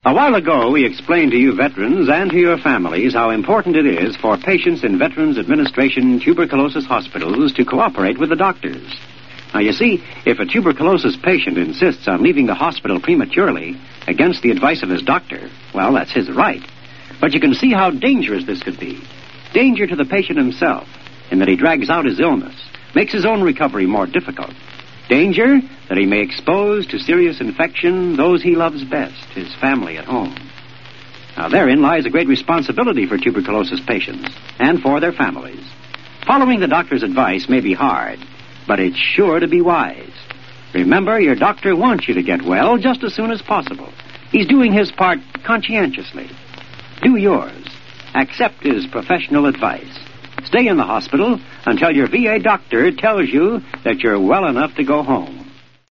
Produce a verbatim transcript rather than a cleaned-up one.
A while ago, we explained to you veterans and to your families how important it is for patients in Veterans Administration tuberculosis hospitals to cooperate with the doctors. Now, you see, if a tuberculosis patient insists on leaving the hospital prematurely against the advice of his doctor, well, that's his right. But you can see how dangerous this could be. Danger to the patient himself, in that he drags out his illness, makes his own recovery more difficult. Danger that he may expose to serious infection those he loves best, his family at home. Now, therein lies a great responsibility for tuberculosis patients and for their families. Following the doctor's advice may be hard, but it's sure to be wise. Remember, your doctor wants you to get well just as soon as possible. He's doing his part conscientiously. Do yours. Accept his professional advice. Stay in the hospital until your V A doctor tells you that you're well enough to go home.